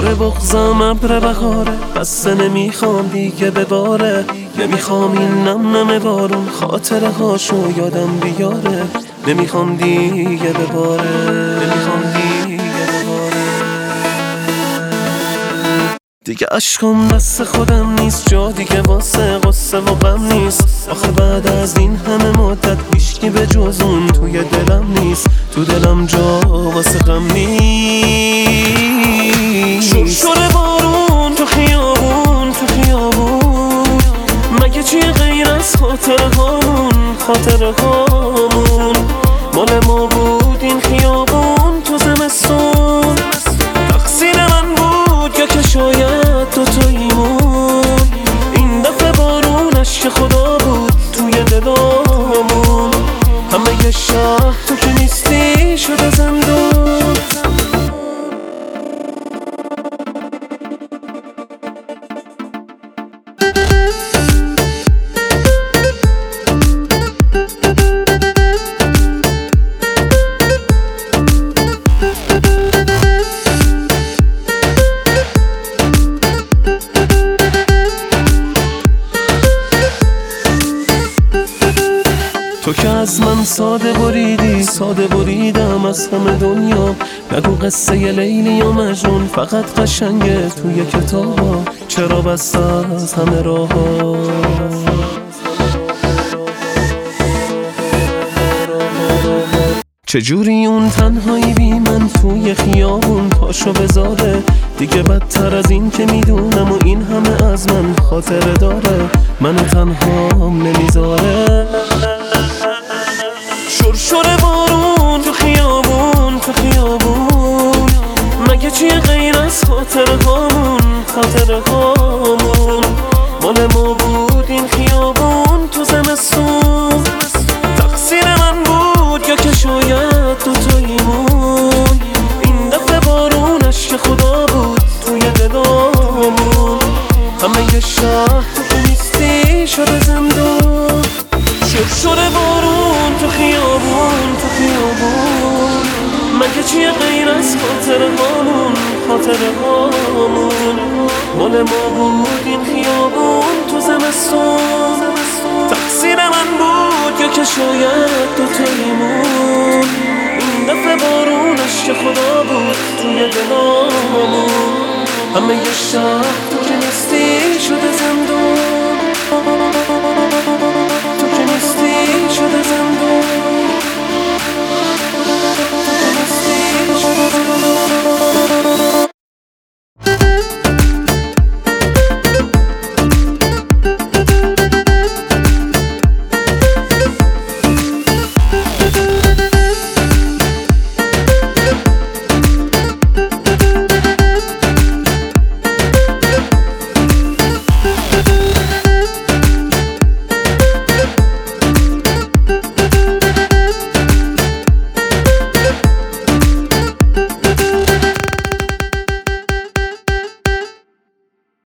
پر بغضم ابر بهاره، بسته نمیخوام دیگه بباره. نمیخوام این نم نم بارون خاطره هاشو یادم بیاره. نمیخوام دیگه بباره، نمیخوام دیگه بباره. دیگه عشقم دست خودم نیست، جا دیگه واسه غصه و غم نیست. آخه بعد از این همه مدت هیچکی به جز اون توی دلم نیست. تو دلم جا واسه غم نیست. شوره بارون تو خیابون، تو خیابون مگه چی غیر از خاطره هامون؟ خاطره هامون مال ما بود این خیابون تو زمستون. تقصیر من بود یا که شاید دوتاییمون. این دفعه بارونش که خدا بود توی دلامون. همه شهر تو که نیستی شده زندون. تو که از من ساده بریدی، ساده بریدم از همه دنیا. نگو قصه لیلی و مجنون فقط قشنگه توی کتابا. چرا بسته از همه راه‌ها؟ چجوری اون تنهایی بی من توی خیابون پاشو بذاره؟ دیگه بدتر از این که میدونم و این همه از من خاطره داره. منو تنهام نمیذاره. شور بارون تو خیابون، تو خیابون مگه چی غیر از خاطره هامون؟ خاطره هامون مال ما بود این خیابون تو زمستون. تقصیر من بود یا که شاید دوتاییمون. این دفعه بارونش که خدا بود توی دلامون. همه شهر تو که نیستی شده زندون. شور بارون تو خیابون، تو خیابون مگه چیه غیر از خاطره هامون؟ خاطره هامون مال ما بود این خیابون تو زمستون. تقصیر من بود یا که شاید دوتاییمون. این دفعه بارونش که خدا بود توی دلامون. همه شهر تو که